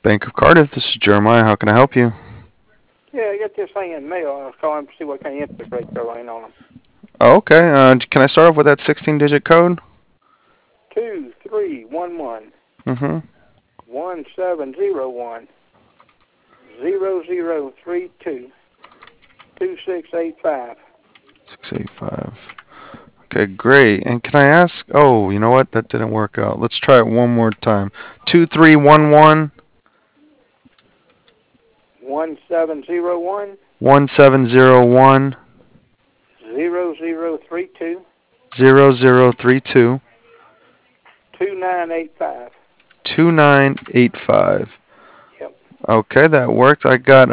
Bank of Cardiff, this is Jeremiah. How can I help you? Yeah, I got this thing in mail. I was calling to see what kind of interest rates are running on them. Oh, okay. Can I start off with that 16-digit code? 2311 Mm-hmm. 1701 0032 2685. 685. Okay, great. And can I ask? Oh, you know what? That didn't work out. Let's try it one more time. 2311 1701 1701 0032 0032 2985. 2985. Yep. Okay, that worked. I got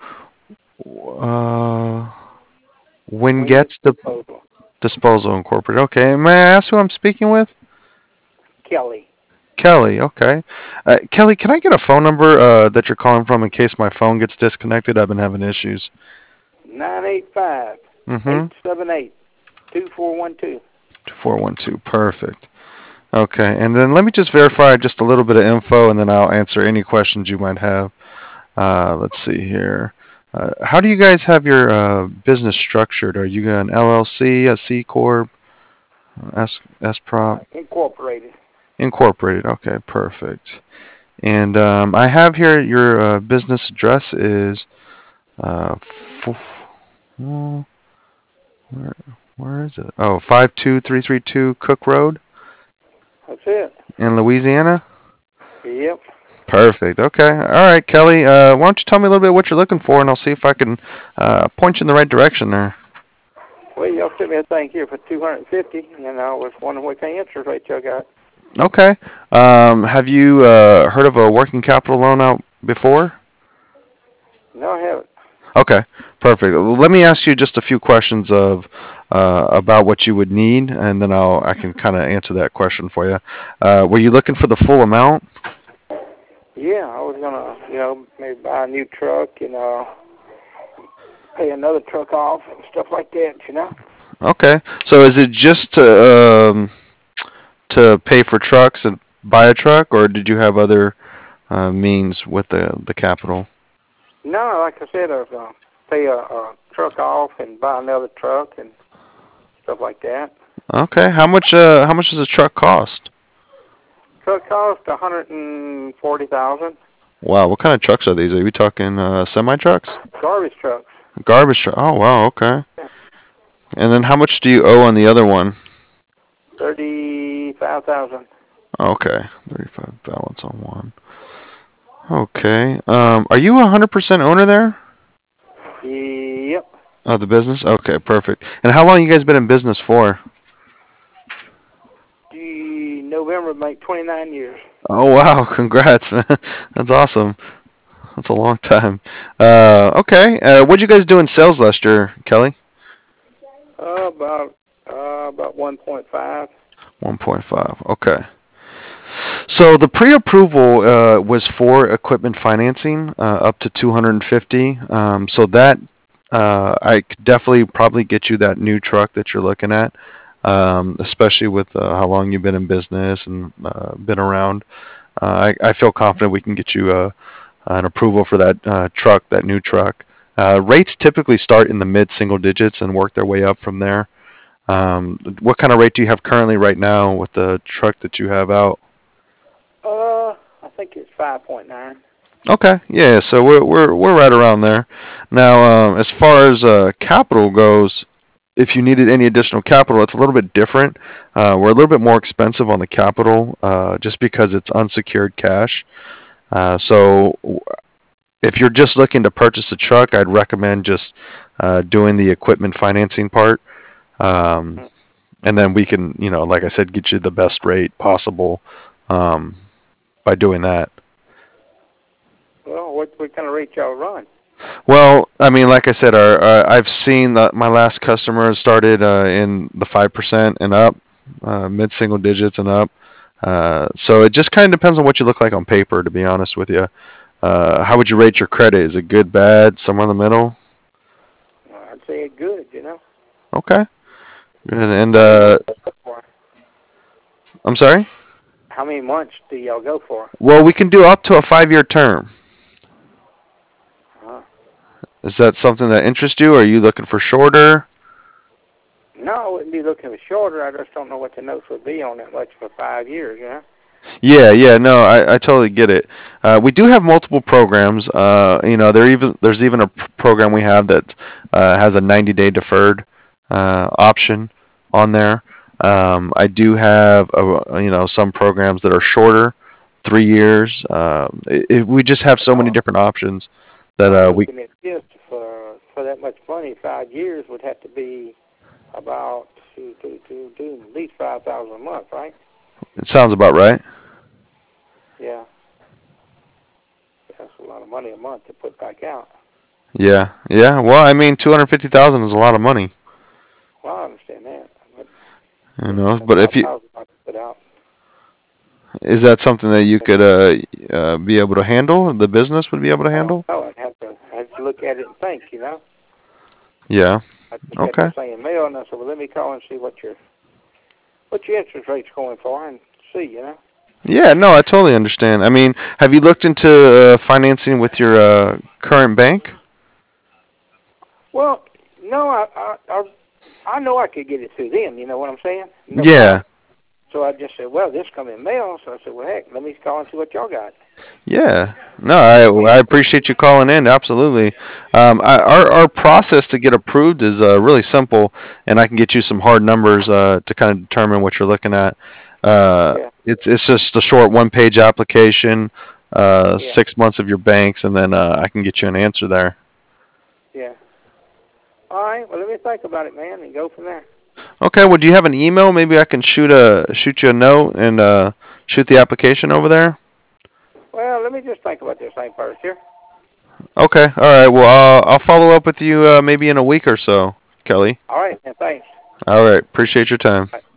uh Winget Winget's Disposal. Disposal Incorporated. Okay, may I ask who I'm speaking with? Kelly. Kelly, okay. Kelly, can I get a phone number that you're calling from in case my phone gets disconnected? I've been having issues. 985 Mm-hmm. 878 2412. 412. Perfect. Okay, and then let me just verify just a little bit of info, and then I'll answer any questions you might have. Let's see here. How do you guys have your business structured? Are you an LLC, a C corp, S prop, Incorporated. incorporated? Okay, perfect. And I have here your business address is well, where, where is it? Oh, 52332 Cook Road That's it. in Louisiana. Yep. Perfect. Okay. All right, Kelly. Why don't you tell me a little bit what you're looking for, and I'll see if I can point you in the right direction there. Well, y'all sent me a thing here for 250, and I was wondering what kind of interest rate y'all got. Okay. Have you heard of a working capital loan out before? No, I haven't. Okay. Perfect. Let me ask you just a few questions of about what you would need, and then I can kind of answer that question for you. Were you looking for the full amount? Yeah, I was gonna, maybe buy a new truck and pay another truck off and stuff like that. Okay. So is it just to pay for trucks and buy a truck, or did you have other means with the capital? No, like I said, I was gonna pay a truck off and buy another truck and stuff like that. Okay. How much does a truck cost? Truck cost 140,000. Wow. What kind of trucks are these? Are we talking semi trucks? Garbage trucks. Garbage truck. Oh wow. Okay. Yeah. And then how much do you owe on the other one? 35,000. Okay. 35 balance on one. Okay. Are you 100% owner there? Yep. Of the business? Okay, perfect. And how long you guys been in business for? November make 29 years. Oh wow, congrats, man. That's awesome. That's a long time. Okay. What'd you guys do in sales last year, Kelly? About 1.5. 1.5. Okay. So the pre-approval was for equipment financing up to 250. So that I could definitely probably get you that new truck that you're looking at, especially with how long you've been in business and been around. I feel confident we can get you an approval for that truck, that new truck. Rates typically start in the mid single digits and work their way up from there. What kind of rate do you have currently right now with the truck that you have out? I think it's 5.9. Okay, yeah, so we're right around there. Now, as far as capital goes, if you needed any additional capital, it's a little bit different. We're a little bit more expensive on the capital, just because it's unsecured cash. So if you're just looking to purchase a truck, I'd recommend just doing the equipment financing part, um, and then we can, like I said, get you the best rate possible um, by doing that. Well, what kind of rate y'all run? Well, I mean, like I said, I've seen that my last customer started in the 5% and up, mid single digits and up. So it just kind of depends on what you look like on paper, to be honest with you. How would you rate your credit? Is it good, bad, somewhere in the middle? I'd say it good. Okay, good. And How many months for? I'm sorry. how many months do y'all go for? Well, we can do up to a 5-year term. Uh, Is that something that interests you, or are you looking for shorter? no, I wouldn't be looking for shorter. I just don't know what the notes would be on that much for 5 years, you know? Yeah, no, I totally get it. We do have multiple programs. There's even a program we have that has a 90-day deferred option on there. I do have some programs that are shorter, 3 years. We just have so many Uh, different options that I'm we. looking at this for that much money. 5 years would have to be about at least 5,000 a month, right? It sounds about right. Yeah, that's a lot of money a month to put back out. Yeah. Well, I mean, 250,000 is a lot of money, Well, I understand that, but you just know. that's But if you 5,000 I could put out. Is that something that you could be able to handle? The business would be able to I don't handle? know. I'd have to look at it and think, you know. Yeah. I just got Okay. this thing in mail, and I said, well, let me call and see what your interest rate's going for, and see, you know. Yeah, no, I totally understand. I mean, have you looked into financing with your current bank? Well, no, I know I could get it through them. You know what I'm saying? No Yeah. problem. So I just said, well, this come in mail. So I said, well, heck, let me call and see what y'all got. Yeah. No, I appreciate you calling in. Absolutely. Our process to get approved is really simple, and I can get you some hard numbers to kind of determine what you're looking at. Yeah, It's just a short 1-page application, yeah, 6 months of your banks, and then I can get you an answer there. yeah. All right. Well, let me think about it, man, and go from there. Okay. Well, do you have an email? Maybe I can shoot you a note and shoot the application over there. Well, let me just think about this thing first here. Okay. All right. Well, I'll follow up with you maybe in a week or so, Kelly. All right, and thanks. All right. Appreciate your time.